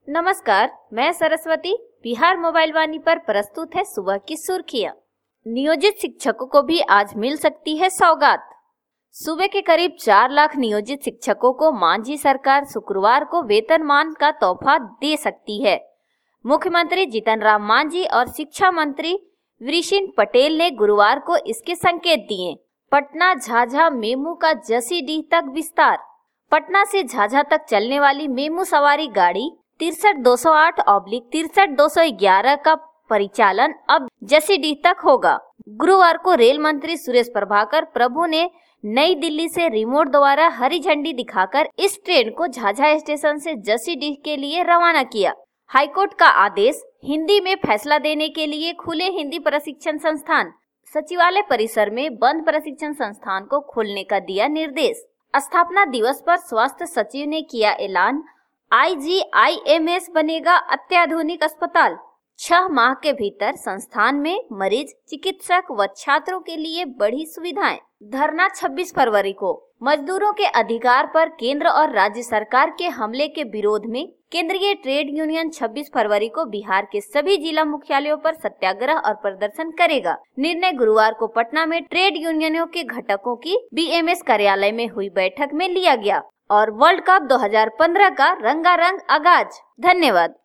नमस्कार, मैं सरस्वती। बिहार मोबाइल वाणी पर प्रस्तुत है सुबह की सुर्खियां। नियोजित शिक्षकों को भी आज मिल सकती है सौगात। सूबे के करीब 4 लाख नियोजित शिक्षकों को मांझी सरकार शुक्रवार को वेतनमान का तोहफा दे सकती है। मुख्यमंत्री जीतन राम मांझी और शिक्षा मंत्री वृषिण पटेल ने गुरुवार को इसके संकेत दिए। पटना झाझा मेमू का जसीडीह तक विस्तार। पटना से झाझा तक चलने वाली मेमू सवारी गाड़ी 63-208/63-211 का परिचालन अब जसीडीह तक होगा। गुरुवार को रेल मंत्री सुरेश प्रभाकर प्रभु ने नई दिल्ली से रिमोट द्वारा हरी झंडी दिखाकर इस ट्रेन को झाझा स्टेशन से जसीडीह के लिए रवाना किया। हाईकोर्ट का आदेश, हिंदी में फैसला देने के लिए खुले हिंदी प्रशिक्षण संस्थान। सचिवालय परिसर में बंद प्रशिक्षण संस्थान को खोलने का दिया निर्देश। स्थापना दिवस पर स्वास्थ्य सचिव ने किया ऐलान, IGIMS बनेगा अत्याधुनिक अस्पताल। 6 माह के भीतर संस्थान में मरीज, चिकित्सक व छात्रों के लिए बढ़ी सुविधाएं। धरना 26 फरवरी को। मजदूरों के अधिकार पर केंद्र और राज्य सरकार के हमले के विरोध में केंद्रीय ट्रेड यूनियन 26 फरवरी को बिहार के सभी जिला मुख्यालयों पर सत्याग्रह और प्रदर्शन करेगा। निर्णय गुरुवार को पटना में ट्रेड यूनियनों के घटकों की BMS कार्यालय में हुई बैठक में लिया गया और वर्ल्ड कप 2015 का रंगारंग आगाज। धन्यवाद।